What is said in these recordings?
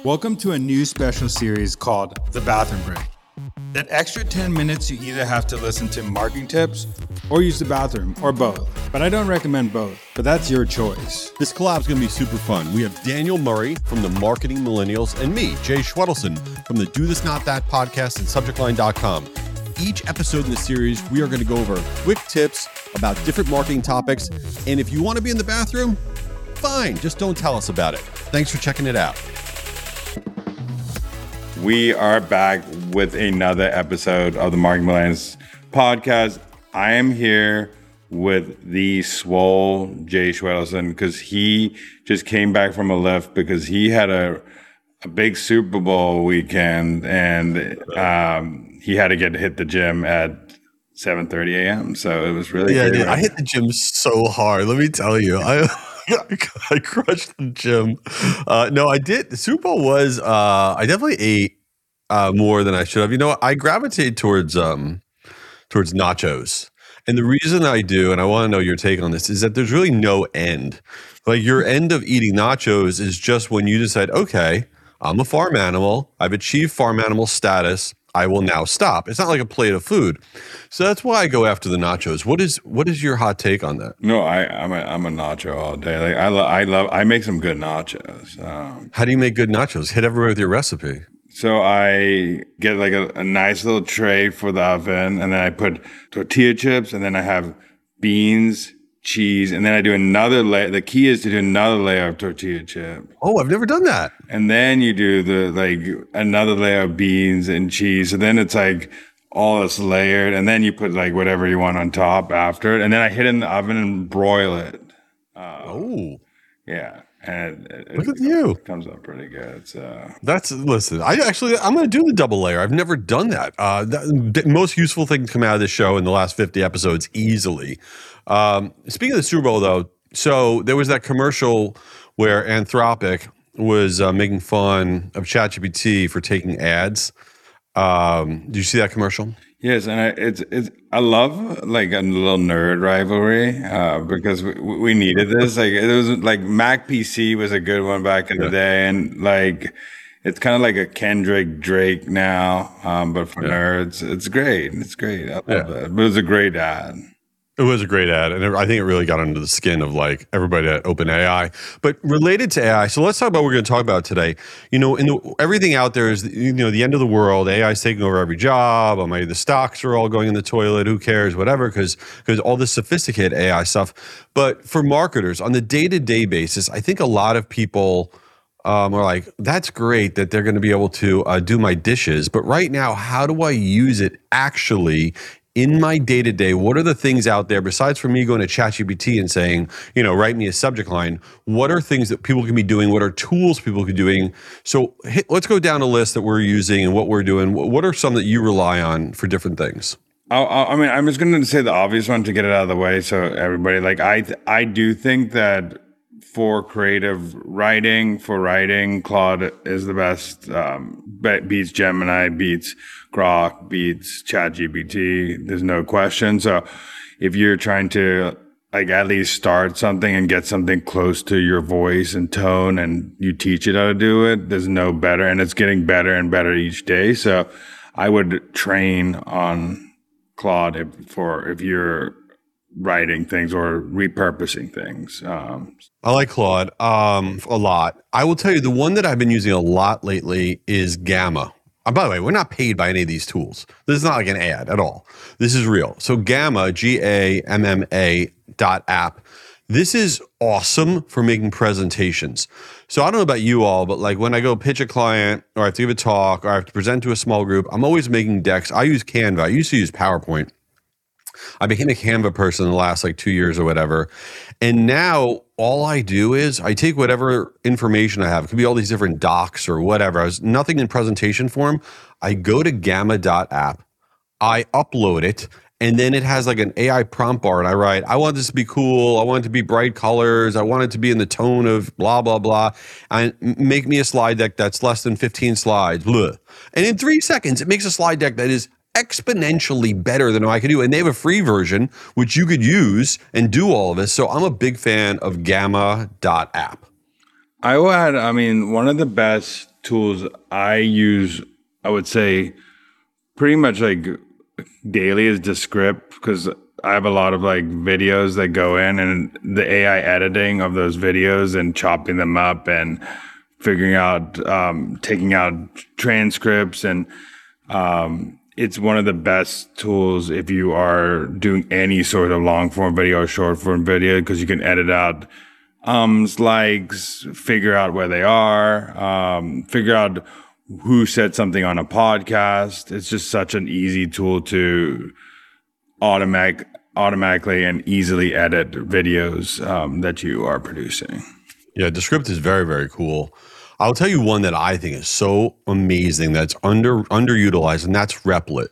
Welcome to a new special series called The Bathroom Break. That extra 10 minutes you either have to listen to marketing tips or use the bathroom, or both. But I don't recommend both, but that's your choice. This collab is going to be super fun. We have Daniel Murray from the Marketing Millennials and me, Jay Schwedelson, from the Do This Not That podcast and subjectline.com. Each episode in the series, we are going to go over quick tips about different marketing topics. And if you want to be in the bathroom, fine, just don't tell us about it. Thanks for checking it out. We are back with another episode of the Marketing Millennials podcast. I am here with the swole Jay Schwedelson because he just came back from a lift because he had a big Super Bowl weekend and he had to hit the gym at 7:30 a.m. So it was really good. Dude, I hit the gym so hard. Let me tell you, I crushed the gym. No, I did. The Super Bowl was, I definitely ate more than I should have. You know, I gravitate towards nachos. And the reason I do, and I want to know your take on this, is that there's really no end. Like your end of eating nachos is just when you decide, okay, I'm a farm animal. I've achieved farm animal status. I will now stop. It's not like a plate of food. So that's why I go after the nachos. What is your hot take on that? No, I'm a nacho all day. Like I make some good nachos. How do you make good nachos? Hit everybody with your recipe. So I get like a nice little tray for the oven, and then I put tortilla chips, and then I have beans, cheese, and then I do another layer. The key is to do another layer of tortilla chip. Oh, I've never done that. And then you do another layer of beans and cheese. So then it's like all this layered, and then you put like whatever you want on top after it. And then I hit it in the oven and broil it. Yeah. And look at you. It comes out pretty good. Listen, I'm going to do the double layer. I've never done that. The most useful thing to come out of this show in the last 50 episodes easily. Speaking of the Super Bowl though, so there was that commercial where Anthropic was making fun of ChatGPT for taking ads. Did you see that commercial? Yes, and I love like a little nerd rivalry because we needed this. Like it was like Mac PC was a good one back in the day, and like it's kind of like a Kendrick Drake now, but for nerds, it's great. It's great. I love it. But it was a great ad. It was a great ad, and I think it really got under the skin of like everybody at OpenAI. But related to AI, so let's talk about what we're going to talk about today. You know, everything out there is, you know, the end of the world. AI is taking over every job. Maybe the stocks are all going in the toilet. Who cares? Whatever, because all this sophisticated AI stuff. But for marketers on the day-to-day basis, I think a lot of people are like, that's great that they're going to be able to do my dishes. But right now, how do I use it actually in my day-to-day? What are the things out there besides for me going to ChatGPT and saying, you know, write me a subject line? What are things that people can be doing? What are tools people can be doing? So let's go down a list that we're using and what we're doing. What are some that you rely on for different things? I mean, I'm just going to say the obvious one to get it out of the way. So everybody, like, I do think that for creative writing, Claude is the best. Beats Gemini, beats Grok, beats ChatGPT. There's no question. So if you're trying to like at least start something and get something close to your voice and tone, and you teach it how to do it, there's no better, and it's getting better and better each day. So I would train on Claude if you're writing things or repurposing things. I like Claude a lot. I will tell you the one that I've been using a lot lately is Gamma. By the way, we're not paid by any of these tools. This is not like an ad at all. This is real. So Gamma, GAMMA.app. This is awesome for making presentations. So I don't know about you all, but like when I go pitch a client or I have to give a talk or I have to present to a small group, I'm always making decks. I use Canva. I used to use PowerPoint. I became a Canva person in the last like 2 years or whatever. And now all I do is I take whatever information I have. It could be all these different docs or whatever. I was nothing in presentation form. I go to gamma.app. I upload it. And then it has like an AI prompt bar. And I write, I want this to be cool. I want it to be bright colors. I want it to be in the tone of blah, blah, blah. And make me a slide deck that's less than 15 slides. Blah. And in 3 seconds, it makes a slide deck that is exponentially better than I could do. And they have a free version, which you could use and do all of this. So I'm a big fan of gamma.app. I will add, I mean, one of the best tools I use, I would say pretty much like daily is Descript, because I have a lot of like videos that go in, and the AI editing of those videos and chopping them up and figuring out, taking out transcripts, and it's one of the best tools if you are doing any sort of long form video or short form video, because you can edit out likes, figure out where they are, figure out who said something on a podcast. It's just such an easy tool to automatically and easily edit videos that you are producing. Yeah, Descript is very, very cool. I'll tell you one that I think is so amazing that's underutilized, and that's Replit.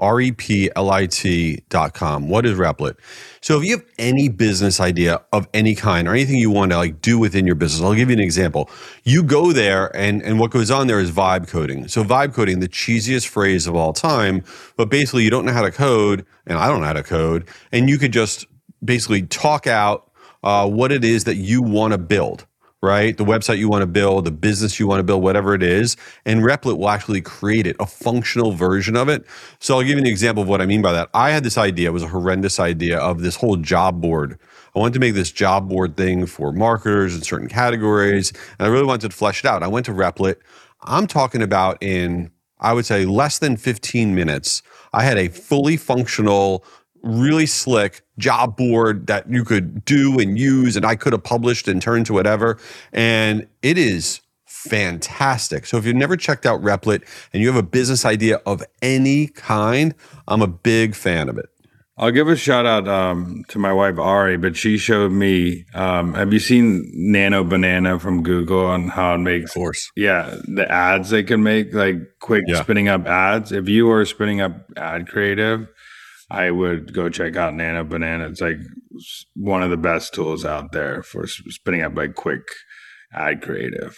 Replit.com. What is Replit? So if you have any business idea of any kind or anything you want to like do within your business, I'll give you an example. You go there and what goes on there is vibe coding. So vibe coding, the cheesiest phrase of all time, but basically you don't know how to code, and I don't know how to code, and you could just basically talk out what it is that you want to build. Right? The website you want to build, the business you want to build, whatever it is. And Replit will actually create it, a functional version of it. So I'll give you an example of what I mean by that. I had this idea, it was a horrendous idea, of this whole job board. I wanted to make this job board thing for marketers in certain categories, and I really wanted to flesh it out. I went to Replit. I'm talking about in, I would say, less than 15 minutes, I had a fully functional, really slick job board that you could do and use, and I could have published and turned to whatever. And it is fantastic. So if you've never checked out Replit and you have a business idea of any kind, I'm a big fan of it. I'll give a shout out to my wife Ari, but she showed me. Have you seen Nano Banana from Google on how it makes? Of course. Yeah, the ads they can make, like quick spinning up ads. If you are spinning up ad creative, I would go check out Nano Banana. It's like one of the best tools out there for spinning up like quick ad creative.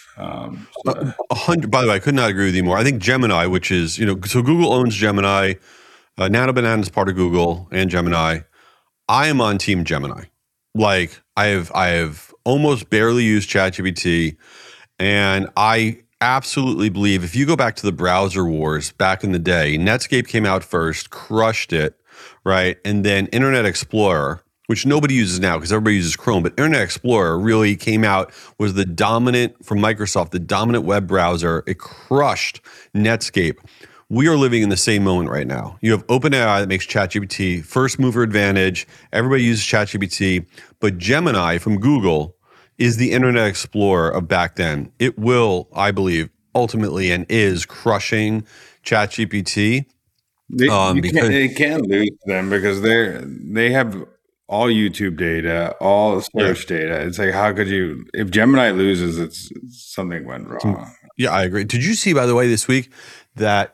100. By the way, I could not agree with you more. I think Gemini, which is, so Google owns Gemini. Nano Banana is part of Google and Gemini. I am on Team Gemini. Like I have almost barely used ChatGPT, and I absolutely believe if you go back to the browser wars back in the day, Netscape came out first, crushed it. Right. And then Internet Explorer, which nobody uses now because everybody uses Chrome, but Internet Explorer really came out, was the dominant, from Microsoft, the dominant web browser. It crushed Netscape. We are living in the same moment right now. You have OpenAI that makes ChatGPT first mover advantage. Everybody uses ChatGPT, but Gemini from Google is the Internet Explorer of back then. It will, I believe, ultimately and is crushing ChatGPT. They can't lose them because they have all YouTube data, all search data. It's like, how could you? If Gemini loses, it's something went wrong. Yeah, I agree. Did you see, by the way, this week that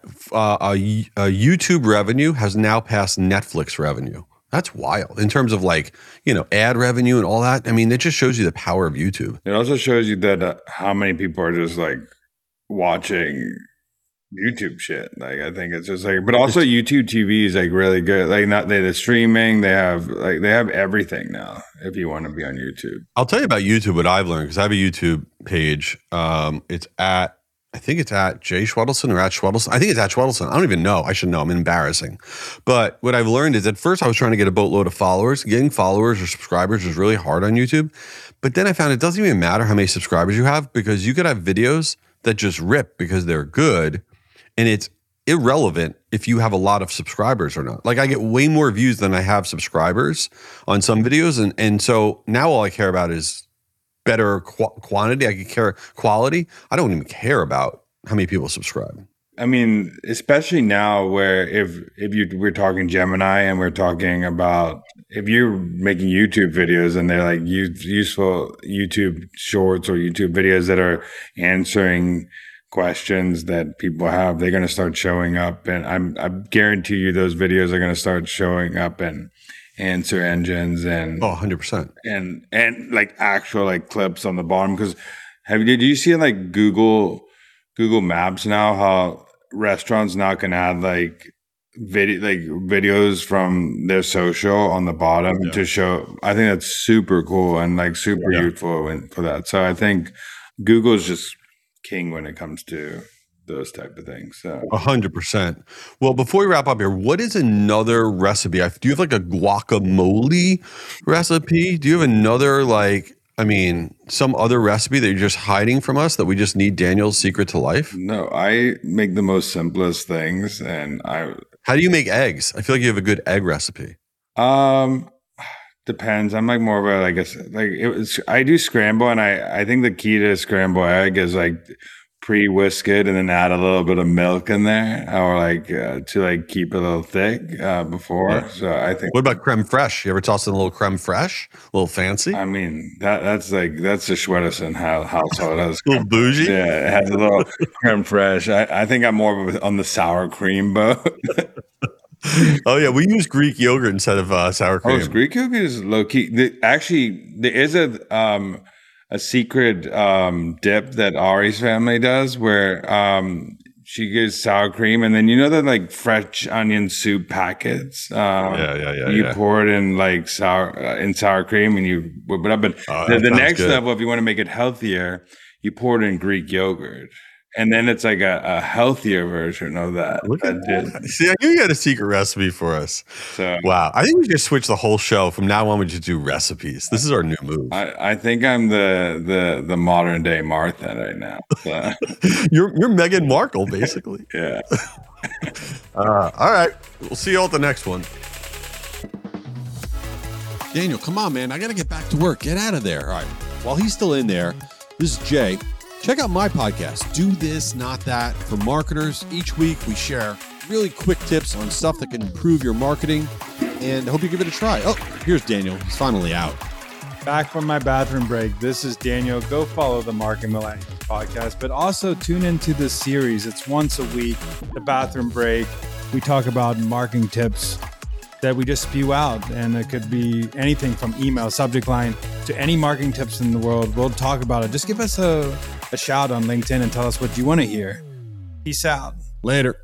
YouTube revenue has now passed Netflix revenue? That's wild in terms of like, ad revenue and all that. I mean, it just shows you the power of YouTube. It also shows you that how many people are just like watching YouTube shit. Like, I think it's just like, but also YouTube TV is like really good. Like, not the streaming, they have everything now if you want to be on YouTube. I'll tell you about YouTube, what I've learned, because I have a YouTube page. It's at, I think it's at Jay Schwedelson or at Schwedelson. I think it's at Schwedelson. I don't even know. I should know. I'm embarrassing. But what I've learned is at first I was trying to get a boatload of followers. Getting followers or subscribers is really hard on YouTube. But then I found it doesn't even matter how many subscribers you have, because you could have videos that just rip because they're good. And it's irrelevant if you have a lot of subscribers or not. Like, I get way more views than I have subscribers on some videos. And so now all I care about is better quantity. I could care quality. I don't even care about how many people subscribe. I mean, especially now where we're talking Gemini and we're talking about if you're making YouTube videos and they're like useful YouTube shorts or YouTube videos that are answering questions that people have, they're going to start showing up, and I guarantee you those videos are going to start showing up in answer engines and 100% and like actual like clips on the bottom. Because did you see like Google Maps now how restaurants now can add like videos from their social on the bottom to show? I think that's super cool and like super useful for that. So I think Google's just king when it comes to those type of things. So 100%. Well, before we wrap up here, what is another recipe? Do you have like a guacamole recipe? Do you have another some other recipe that you're just hiding from us that we just need Daniel's secret to life? no, I make the most simplest things, and How do you make eggs? I feel like you have a good egg recipe. depends. I'm like more of a I do scramble, and I think the key to scramble egg is like pre-whisk it and then add a little bit of milk in there, or to keep it a little thick before. Yeah. So I think. What about creme fraiche? You ever toss in a little creme fraiche? A little fancy? I mean that's the Schwedison household. A little bougie? Yeah, it has a little creme fraiche. I think I'm more of on the sour cream boat. Oh yeah, we use Greek yogurt instead of sour cream. Oh, Greek yogurt is low key. Actually, there is a secret dip that Ari's family does where she gives sour cream, and then the French onion soup packets. You pour it in sour cream, and you whip it up. And the next level, if you want to make it healthier, you pour it in Greek yogurt. And then it's like a healthier version of that. Look at that. See, I knew you had a secret recipe for us. So, wow. I think we just switch the whole show. From now on, we just do recipes. This is our new move. I think I'm the modern day Martha right now. So. You're Meghan Markle, basically. Yeah. All right. We'll see you all at the next one. Daniel, come on, man. I got to get back to work. Get out of there. All right. While he's still in there, this is Jay. Check out my podcast, Do This, Not That, for marketers. Each week we share really quick tips on stuff that can improve your marketing, and I hope you give it a try. Oh, here's Daniel. He's finally out. Back from my bathroom break. This is Daniel. Go follow the Marketing Millennials podcast, but also tune into this series. It's once a week, the bathroom break. We talk about marketing tips that we just spew out, and it could be anything from email, subject line, to any marketing tips in the world. We'll talk about it. Just give us a shout on LinkedIn and tell us what you want to hear. Peace out. Later.